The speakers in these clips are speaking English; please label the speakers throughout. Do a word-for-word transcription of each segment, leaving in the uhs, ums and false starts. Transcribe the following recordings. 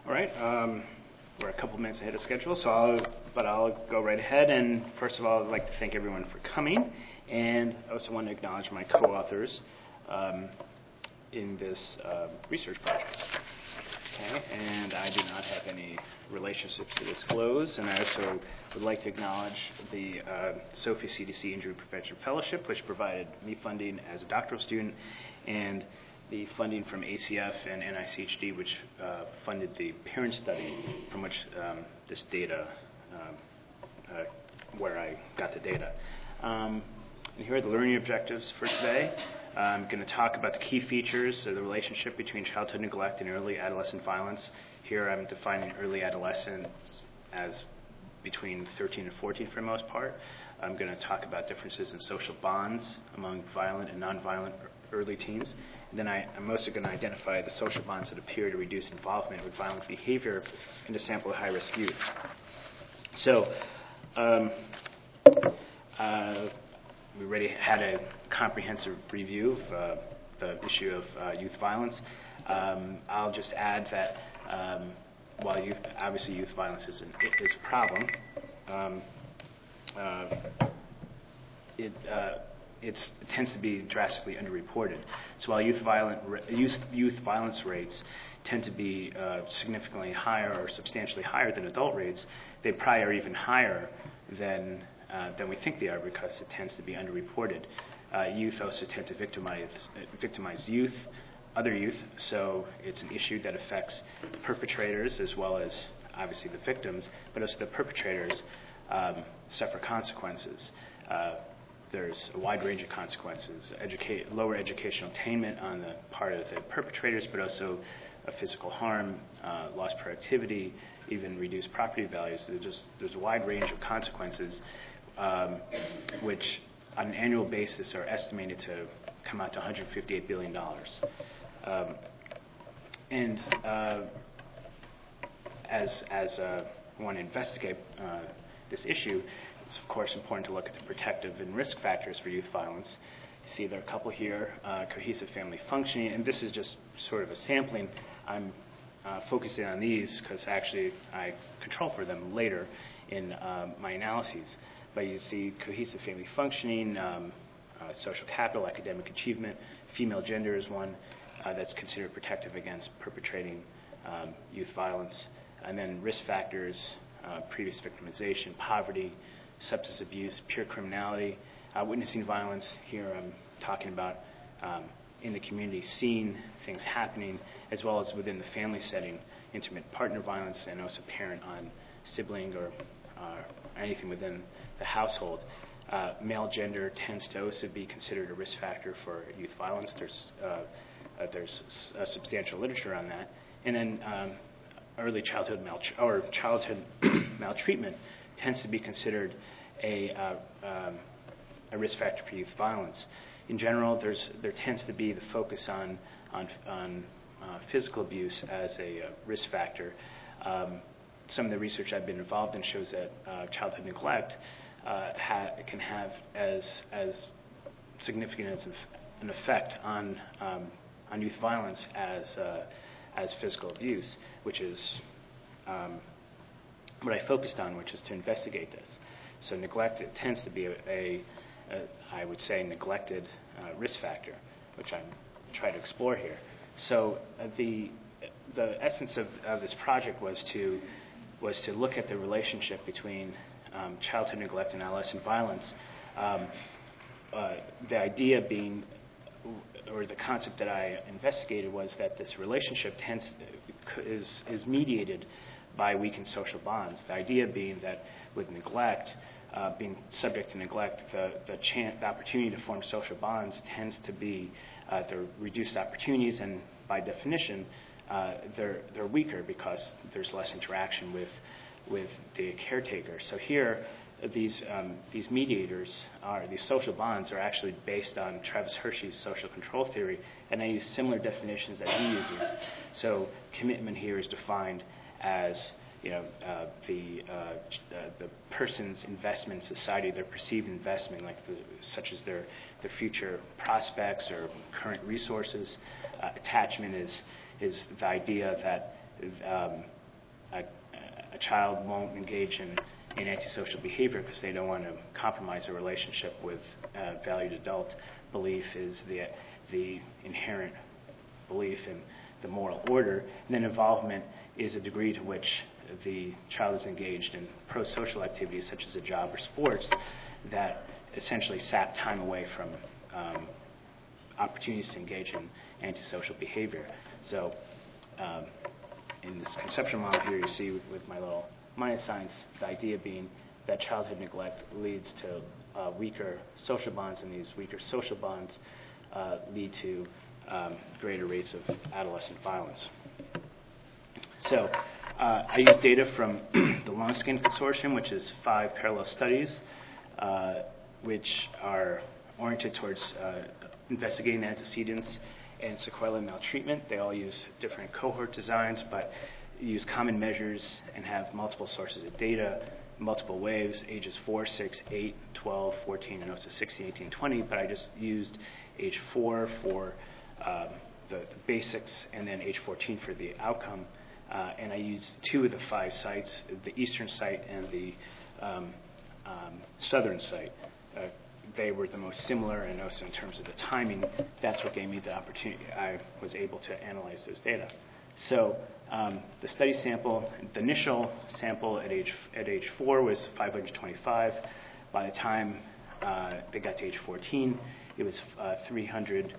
Speaker 1: All right, um, we're a couple minutes ahead of schedule, so I'll, but I'll go right ahead. And first of all, I'd like to thank everyone for coming, and I also want to acknowledge my co-authors um, in this uh, research project. Okay, and I do not have any relationships to disclose, and I also would like to acknowledge the uh, Sophie C D C Injury Prevention Fellowship, which provided me funding as a doctoral student, and the funding from A C F and N I C H D, which uh, funded the parent study from which um, this data, um, uh, where I got the data. Um, and here are the learning objectives for today. I'm going to talk about the key features of the relationship between childhood neglect and early adolescent violence. Here I'm defining early adolescence as between thirteen and fourteen for the most part. I'm going to talk about differences in social bonds among violent and nonviolent early teens. And then I, I'm also going to identify the social bonds that appear to reduce involvement with violent behavior in the sample of high-risk youth. So, um, uh, we already had a comprehensive review of uh, the issue of uh, youth violence. Um, I'll just add that um, while youth, obviously youth violence is, an, is a problem, um, uh, it, uh, it's, it tends to be drastically underreported. So while youth, violent, youth, youth violence rates tend to be uh, significantly higher or substantially higher than adult rates, they probably are even higher than Uh, than we think they are because it tends to be underreported. Uh, youth also tend to victimize, victimize youth, other youth, so it's an issue that affects the perpetrators as well as obviously the victims, but also the perpetrators um, suffer consequences. Uh, there's a wide range of consequences, educate, lower educational attainment on the part of the perpetrators, but also uh, physical harm, uh, lost productivity, even reduced property values. There's, just, there's a wide range of consequences Um, which on an annual basis are estimated to come out to one hundred fifty-eight billion dollars. Um, and uh, as, as uh, we want to investigate uh, this issue, it's of course important to look at the protective and risk factors for youth violence. You see there are a couple here, uh, cohesive family functioning, and this is just sort of a sampling. I'm uh, focusing on these because actually I control for them later in uh, my analyses. But you see cohesive family functioning, um, uh, social capital, academic achievement, female gender is one uh, that's considered protective against perpetrating um, youth violence. And then risk factors, uh, previous victimization, poverty, substance abuse, pure criminality, uh, witnessing violence. Here I'm talking about um, in the community, seeing things happening, as well as within the family setting, intimate partner violence, and also parent on sibling or uh, anything within the household. Uh, male gender tends to also be considered a risk factor for youth violence. There's uh, uh, there's s- uh, substantial literature on that. And then um, early childhood mal- or childhood maltreatment tends to be considered a uh, um, a risk factor for youth violence. In general, there's there tends to be the focus on on on uh, physical abuse as a uh, risk factor. Um, Some of the research I've been involved in shows that uh, childhood neglect uh, ha- can have as as significant as an effect on um, on youth violence as uh, as physical abuse, which is um, what I focused on, which is to investigate this. So neglect it tends to be a, a, a I would say neglected uh, risk factor, which I'm trying to explore here. So uh, the the essence of, of this project was to was to look at the relationship between um, childhood neglect and adolescent violence. Um, uh, the idea being, or the concept that I investigated was that this relationship tends is is mediated by weakened social bonds. The idea being that with neglect, uh, being subject to neglect, the the, chance, the opportunity to form social bonds tends to be uh, the reduced opportunities, and by definition, Uh, they're they're weaker because there's less interaction with with the caretaker. So here, these um, these mediators are these social bonds are actually based on Travis Hershey's social control theory, and I use similar definitions that he uses. So commitment here is defined as you know uh, the uh, uh, the person's investment in society, their perceived investment, like the, such as their their future prospects or current resources. Uh, attachment is is the idea that um, a, a child won't engage in, in antisocial behavior because they don't want to compromise a relationship with a valued adult. Belief is the, the inherent belief in the moral order. And then involvement is a degree to which the child is engaged in pro-social activities such as a job or sports that essentially sap time away from um, opportunities to engage in antisocial behavior. So um, in this conceptual model here, you see with, with my little minus signs, the idea being that childhood neglect leads to uh, weaker social bonds, and these weaker social bonds uh, lead to um, greater rates of adolescent violence. So uh, I use data from the Longskin Consortium, which is five parallel studies, uh, which are oriented towards uh, investigating antecedents and sequelae maltreatment. They all use different cohort designs, but use common measures and have multiple sources of data, multiple waves, ages four, six, eight, twelve, fourteen, and also sixteen, eighteen, twenty, but I just used age four for um, the, the basics and then age fourteen for the outcome. Uh, and I used two of the five sites, the eastern site and the um, um, southern site. Uh, they were the most similar, and also in terms of the timing, that's what gave me the opportunity. I was able to analyze those data. So um, the study sample, the initial sample at age at age four was five hundred twenty-five. By the time uh, they got to age fourteen, it was uh, three hundred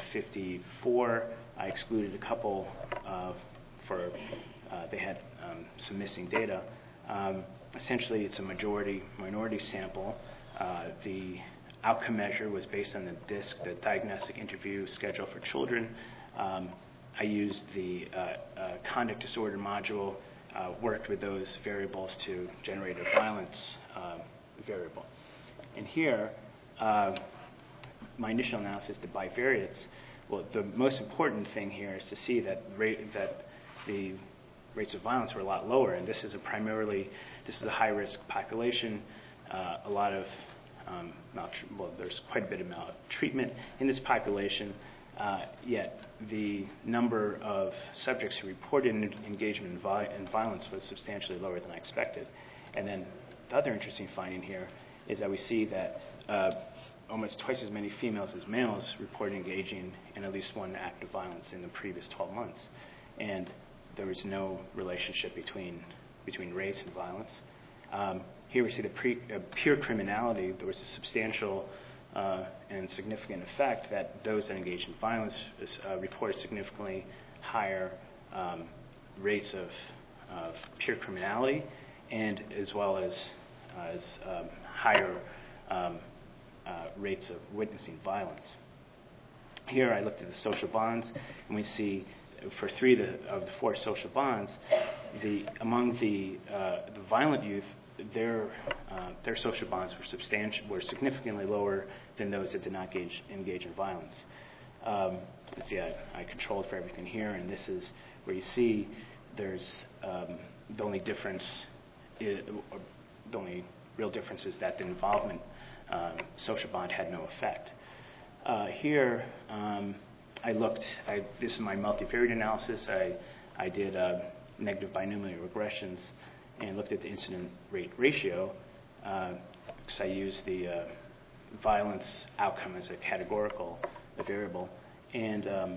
Speaker 1: fifty-four. I excluded a couple uh, for uh, they had um, some missing data. Um, essentially, it's a majority minority sample. Uh, the outcome measure was based on the DISC, the Diagnostic Interview Schedule for Children. Um, I used the uh, uh, conduct disorder module, uh, worked with those variables to generate a violence uh, variable. And here, uh, my initial analysis, the bivariates, well, the most important thing here is to see that rate, that the rates of violence were a lot lower, and this is a primarily, this is a high-risk population, uh, a lot of, um, maltreat- well, there's quite a bit of maltreatment in this population, uh, yet the number of subjects who reported engagement in, vi- in violence was substantially lower than I expected. And then the other interesting finding here is that we see that uh, almost twice as many females as males reported engaging in at least one act of violence in the previous twelve months. And there was no relationship between between race and violence. Um, here we see the pre, uh, pure criminality. There was a substantial uh, and significant effect that those that engaged in violence uh, reported significantly higher um, rates of, of pure criminality, and as well as, uh, as um, higher um, uh, rates of witnessing violence. Here I looked at the social bonds, and we see for three of the, of the four social bonds, the among the uh, the violent youth, their uh, their social bonds were substantial, were significantly lower than those that did not engage, engage in violence. Um, let's see, I, I controlled for everything here, and this is where you see there's um, the only difference, is, or the only real difference is that the involvement um, social bond had no effect. Uh, here. Um, I looked, I, this is my multivariate analysis. I, I did uh, negative binomial regressions and looked at the incident rate ratio uh, because I used the uh, violence outcome as a categorical a variable. And um,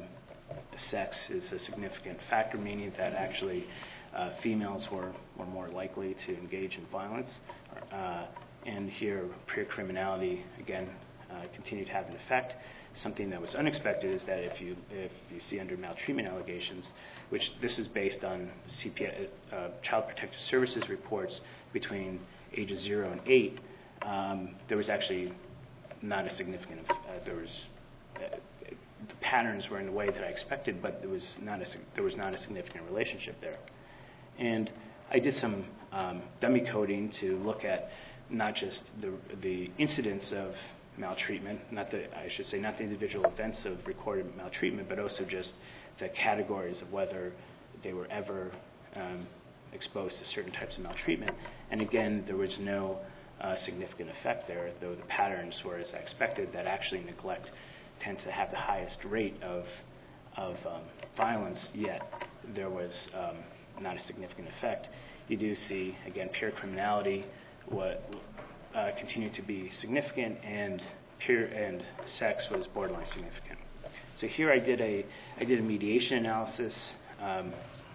Speaker 1: sex is a significant factor, meaning that actually uh, females were, were more likely to engage in violence. Uh, and here, pure criminality, again, uh, continued to have an effect. Something that was unexpected is that if you if you see under maltreatment allegations, which this is based on C P S, uh, Child Protective Services reports between ages zero and eight, um, there was actually not a significant. Uh, there was uh, the patterns were in the way that I expected, but there was not a there was not a significant relationship there. And I did some um, dummy coding to look at not just the the incidence of maltreatment, not the, I should say, not the individual events of recorded maltreatment, but also just the categories of whether they were ever um, exposed to certain types of maltreatment. And again, there was no uh, significant effect there, though the patterns were as I expected, that actually neglect tends to have the highest rate of of um, violence, yet there was um, not a significant effect. You do see, again, pure criminality what uh, continued to be significant, and pure and sex was borderline significant. So here I did a I did a mediation analysis, um,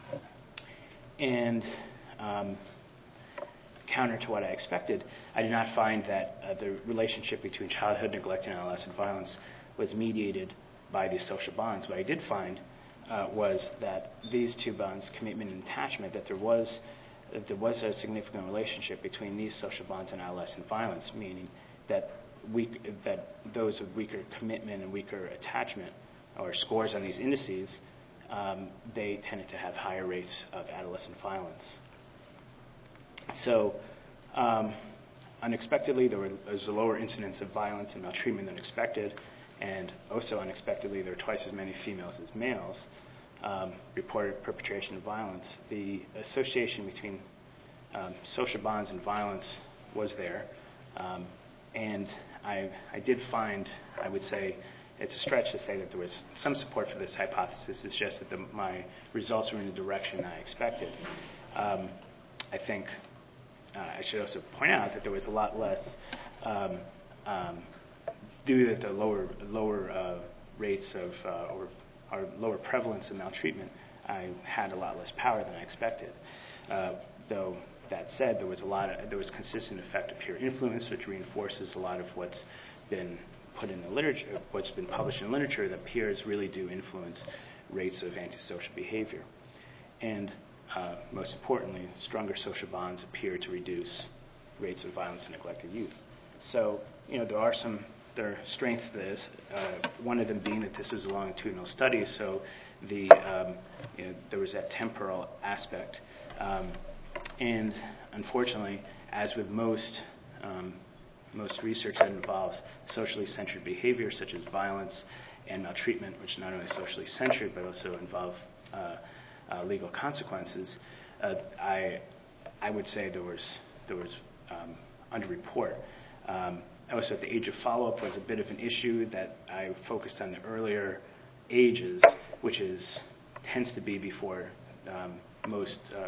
Speaker 1: and um, counter to what I expected, I did not find that uh, the relationship between childhood neglect and adolescent violence was mediated by these social bonds. What I did find uh, was that these two bonds, commitment and attachment, that there was that there was a significant relationship between these social bonds and adolescent violence, meaning that weak, that those with weaker commitment and weaker attachment, or scores on these indices, um, they tended to have higher rates of adolescent violence. So, um, unexpectedly, there was a lower incidence of violence and maltreatment than expected, and also unexpectedly, there were twice as many females as males um, reported perpetration of violence. The association between um, social bonds and violence was there, um, and I, I did find, I would say, it's a stretch to say that there was some support for this hypothesis. It's just that the, my results were in the direction I expected. Um, I think uh, I should also point out that there was a lot less, um, um, due to the lower lower uh, rates of uh, or, or lower prevalence of maltreatment, I had a lot less power than I expected. Uh, though that said, there was a lot of there was consistent effect of peer influence, which reinforces a lot of what's been put in the literature, what's been published in literature, that peers really do influence rates of antisocial behavior. And uh, most importantly, stronger social bonds appear to reduce rates of violence and neglected youth. So, you know, there are some there are strengths to this. Uh, one of them being that this was a longitudinal study, so the um, you know, there was that temporal aspect. Um, and unfortunately, as with most um, most research that involves socially centered behavior, such as violence and maltreatment, which not only socially centered but also involve uh, uh, legal consequences, uh, I I would say there was there was um, underreport. Um, also, at the age of follow-up was a bit of an issue that I focused on the earlier ages, which is tends to be before um, most uh,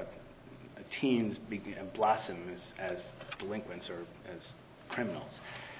Speaker 1: teens begin, blossom as, as delinquents or as criminals.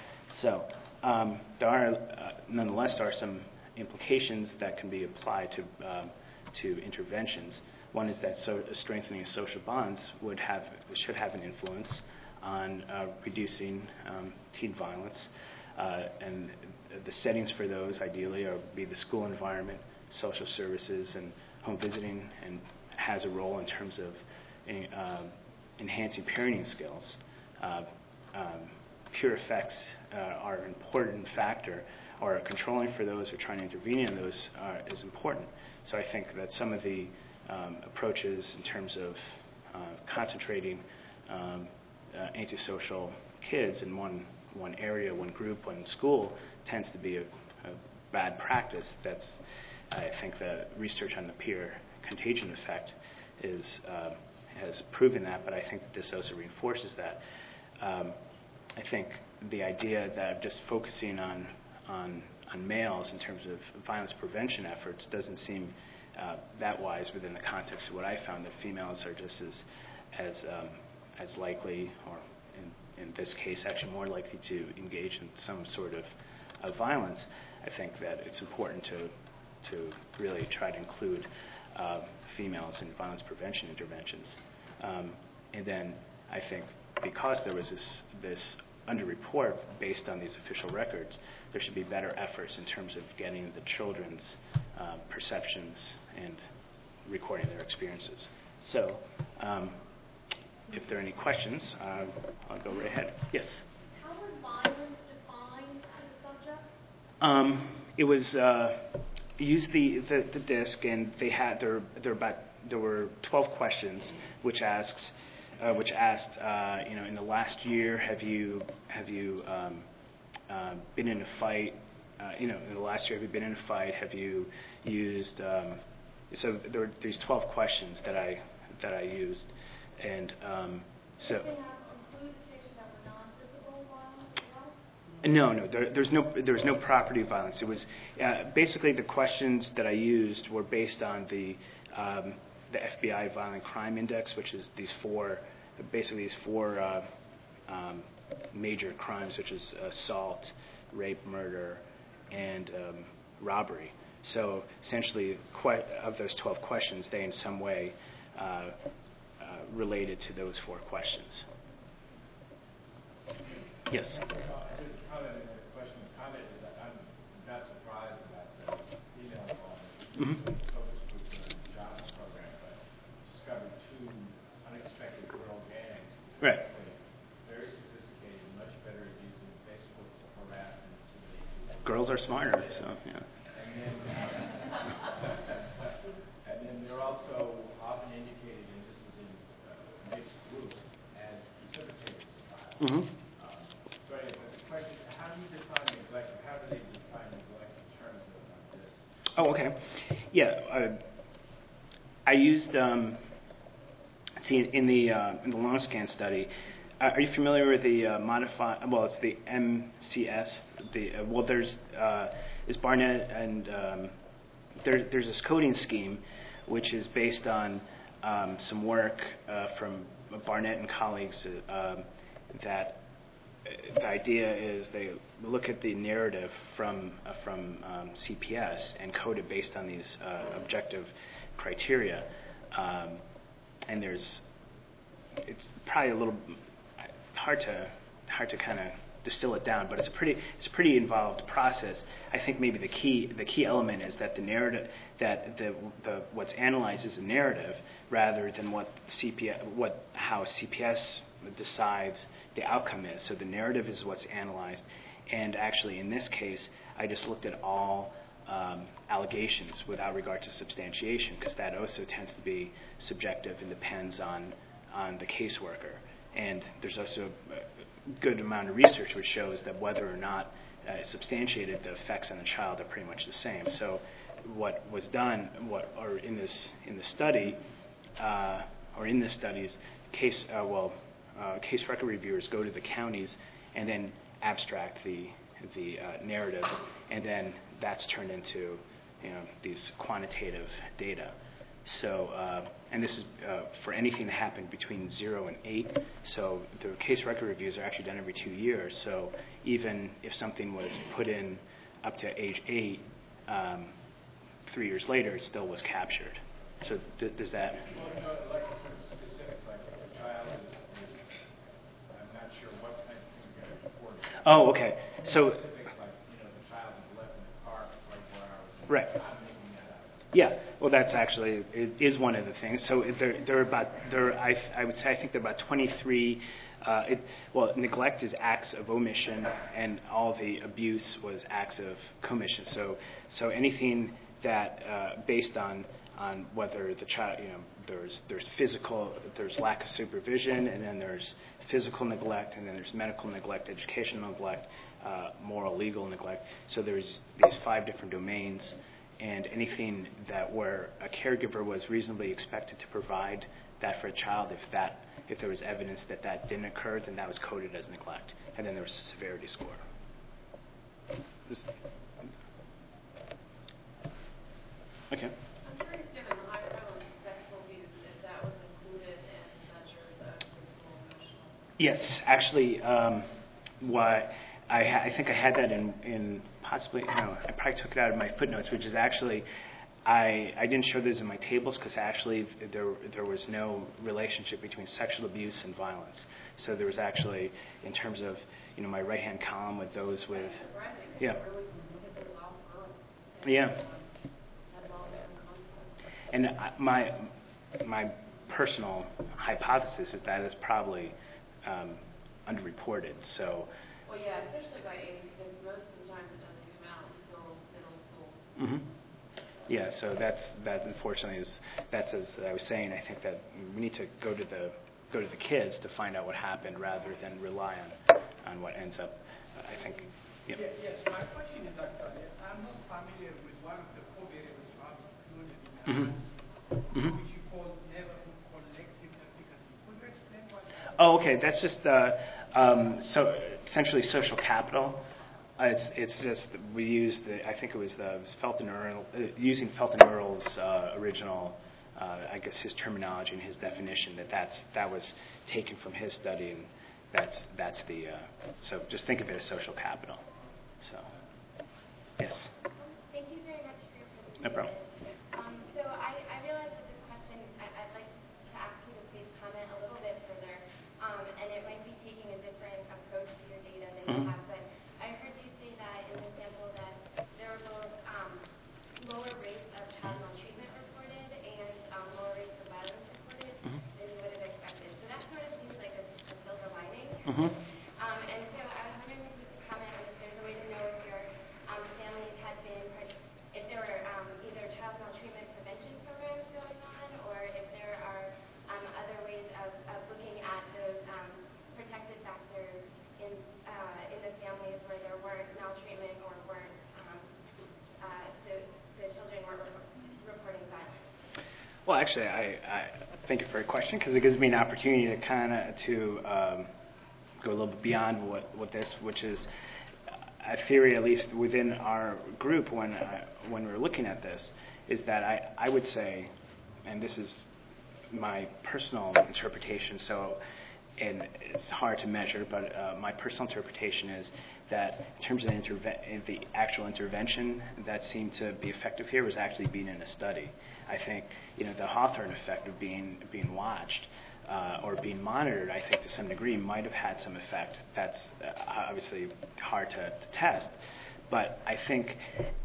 Speaker 1: So um, there are, uh, nonetheless, there are some implications that can be applied to um, to interventions. One is that so strengthening of social bonds would have should have an influence on uh, reducing um, teen violence, uh, and the settings for those ideally are be the school environment, social services, and home visiting, and has a role in terms of uh, enhancing parenting skills. Uh, um, Peer effects uh, are an important factor, or controlling for those or trying to intervene in those uh, is important. So I think that some of the um, approaches in terms of uh, concentrating um, uh, antisocial kids in one one area, one group, one school tends to be a, a bad practice. That's I think the research on the peer contagion effect is uh, has proven that, but I think that this also reinforces that. Um, I think the idea that just focusing on, on on males in terms of violence prevention efforts doesn't seem uh, that wise within the context of what I found, that females are just as as um, as likely, or in, in this case, actually more likely to engage in some sort of, of violence. I think that it's important to to really try to include uh, females in violence prevention interventions. Um, and then I think because there was this this underreport based on these official records, there should be better efforts in terms of getting the children's uh, perceptions and recording their experiences. So, um, if there are any questions, uh, I'll go right ahead. Yes?
Speaker 2: How was violence defined for the subject?
Speaker 1: Um, it was uh, used the, the the disc, and they had there there about there were twelve questions, which asks. Uh, which asked, uh, you know, in the last year, have you have you um, uh, been in a fight? Uh, you know, in the last year, have you been in a fight? Have you used? Um, so there were these twelve questions that I that I used, and um, so.
Speaker 2: Did they have include situations that were non-physical violence as well?
Speaker 1: No, no, there, there's no there was no property violence. It was uh, basically the questions that I used were based on the um, the F B I Violent Crime Index, which is these four, basically these four uh, um, major crimes, which is assault, rape, murder, and um, robbery. So essentially, que- of those twelve questions, they in some way uh, uh, related to those four questions. Yes.
Speaker 3: Uh, comment, a question of comment is that I'm not surprised about the female involvement in the focus group and the jobs program, but discovered two unexpected girl gangs.
Speaker 1: Right.
Speaker 3: Very sophisticated, much better at using Facebook to harass and intimidate people.
Speaker 1: Girls are smarter, so yeah.
Speaker 3: And then, uh, and then they're also often indicated, and this is in uh, mixed groups, as precipitators of violence.
Speaker 1: Mm-hmm.
Speaker 3: So anyway, but the question is, how do you define neglect, or how do they define neglect in terms of this?
Speaker 1: Oh, okay. Yeah, uh, I used. Um, see, in the uh, in the long scan study, uh, are you familiar with the uh, modified? Well, it's the M C S. The uh, well, there's uh, is Barnett and um, there, there's this coding scheme, which is based on um, some work uh, from Barnett and colleagues uh, um, that. The idea is they look at the narrative from uh, from um, C P S and code it based on these uh, objective criteria, um, and there's it's probably a little it's hard to hard to kind of distill it down, but it's a pretty it's a pretty involved process. I think maybe the key the key element is that the narrative that the the what's analyzed is a narrative rather than what C P S what how C P S decides the outcome is. So the narrative is what's analyzed, and actually in this case, I just looked at all um, allegations without regard to substantiation, because that also tends to be subjective and depends on on the caseworker. And there's also a good amount of research which shows that whether or not uh, it's substantiated, the effects on the child are pretty much the same. So what was done, what or in this in the study, uh, or in this studies, case uh, well. Uh, case record reviewers go to the counties and then abstract the the uh, narratives, and then that's turned into you know these quantitative data. So uh, and this is uh, for anything that happened between zero and eight. So the case record reviews are actually done every two years. So even if something was put in up to age eight, um, three years later it still was captured. So th- does that?
Speaker 3: Well, you know, like sort of specifics, like if a child is not sure what type of thing you're going to report.
Speaker 1: Oh, okay. So,
Speaker 3: specifics like, you know, the child is left in the car for twenty-four hours.
Speaker 1: Right.
Speaker 3: I'm making that up.
Speaker 1: Yeah. Well, that's actually it is one of the things. So there, there are about there. I, I would say I think there are about twenty-three. Uh, it, well, neglect is acts of omission, and all the abuse was acts of commission. So, so anything that uh, based on on whether the child, you know, there's there's physical, there's lack of supervision, and then there's physical neglect, and then there's medical neglect, educational neglect, uh, moral, legal neglect. So there's these five different domains, and anything that where a caregiver was reasonably expected to provide that for a child, if that if there was evidence that that didn't occur, then that was coded as neglect, and then there was a severity score. This, okay.
Speaker 2: I'm curious, given the high prevalence of sexual abuse, if that was included in measures of physical and emotional.
Speaker 1: Yes, actually, um, what I, ha- I think I had that in, in possibly, no, I probably took it out of my footnotes, which is actually, I, I didn't show those in my tables because actually there there was no relationship between sexual abuse and violence. So there was actually, in terms of, you know, my right-hand column with those with, yeah, yeah. And I- my my personal hypothesis is that it's probably um, underreported. So.
Speaker 2: Well, yeah, especially by age, because most of the times it doesn't come out until middle school.
Speaker 1: Mm-hmm. Yeah, so that's that. Unfortunately, is that's as I was saying. I think that we need to go to the go to the kids to find out what happened rather than rely on on what ends up. I think. Yeah.
Speaker 4: Yes, yes, my question is actually, I'm not familiar with one of the co-variables you have included in the
Speaker 1: Mm-hmm.
Speaker 4: analysis,
Speaker 1: Mm-hmm.
Speaker 4: which you call neighborhood collective efficacy. Could you explain what that is?
Speaker 1: Oh, okay. That's just uh, Um, so essentially, social capital. Uh, it's it's just we used the I think it was the it was Felton Earl uh, using Felton Earl's uh, original uh, I guess his terminology and his definition that that's that was taken from his study, and that's that's the uh, so just think of it as social capital. So yes.
Speaker 5: Um, thank you very much for your presentation.
Speaker 1: No problem.
Speaker 5: Um, so I, I realize that this question, I, I'd like to ask you to please comment a little bit further, um, and it might be taking a different approach to your data than
Speaker 1: Mm-hmm.
Speaker 5: you have, but I heard you say that in the sample that there were both um, lower rates of child maltreatment reported and um, lower rates of violence reported
Speaker 1: Mm-hmm.
Speaker 5: than you would have expected. So that sort of seems like a, a silver lining.
Speaker 1: Mm-hmm.
Speaker 5: Um, and so I was wondering if you could comment on if there's a way to know if your um, families had been, if there were um, either child maltreatment prevention programs going on, or if there are um, other ways of, of looking at those um, protective factors in uh, in the families where there weren't maltreatment or weren't um, uh, the, the children weren't re- reporting violence.
Speaker 1: Well, actually, I, I thank you for your question because it gives me an opportunity to kind of to um, go a little bit beyond what, what this, which is a theory, at least within our group when I, when we're looking at this, is that I, I would say, and this is my personal interpretation, so and it's hard to measure, but uh, my personal interpretation is that in terms of the, interve- the actual intervention that seemed to be effective here was actually being in a study. I think you know the Hawthorne effect of being being watched uh, or being monitored, I think to some degree might have had some effect. That's uh, obviously hard to, to test, but I think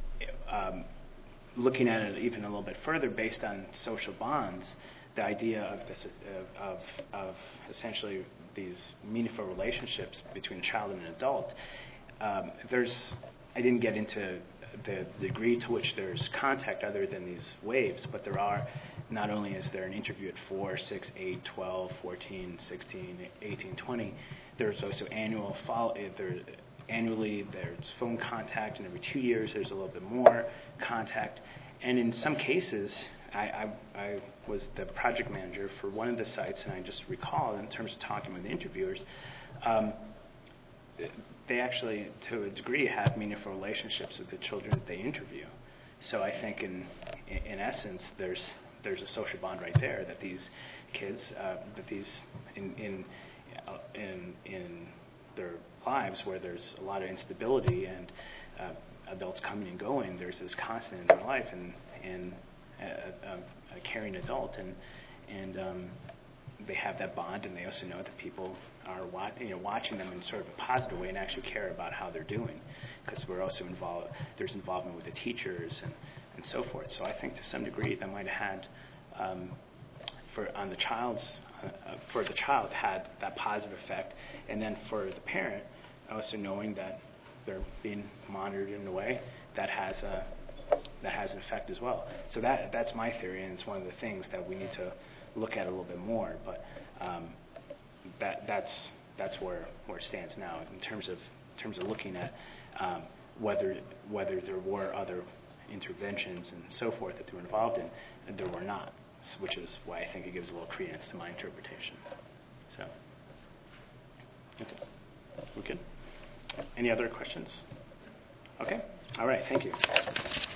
Speaker 1: um, looking at it even a little bit further based on social bonds, the idea of this of, of essentially these meaningful relationships between a child and an adult. Um, there's I didn't get into the degree to which there's contact other than these waves, but there are. Not only is there an interview at four, six, eight, twelve, fourteen, sixteen, eighteen, twenty, there's also annual follow. There, annually, there's phone contact, and every two years there's a little bit more contact. And in some cases, I, I, I was the project manager for one of the sites, and I just recall, in terms of talking with the interviewers, um, they actually, to a degree, have meaningful relationships with the children that they interview. So I think, in in essence, there's there's a social bond right there that these kids, uh, that these in in uh, in in their lives where there's a lot of instability and uh, adults coming and going, there's this constant in their life and and a, a, a caring adult, and and um, they have that bond, and they also know that people are wa- you know, watching them in sort of a positive way and actually care about how they're doing, because we're also involved. There's involvement with the teachers and, and so forth. So I think to some degree that might have had um, for on the child's uh, for the child had that positive effect, and then for the parent also knowing that they're being monitored in a way that has a that has an effect as well. So that that's my theory, and it's one of the things that we need to look at a little bit more. But um, that that's that's where where it stands now in terms of in terms of looking at um, whether whether there were other interventions and so forth that they were involved in, and there were not, which is why I think it gives a little credence to my interpretation. So, okay, we're good. Any other questions? Okay. All right. Thank you.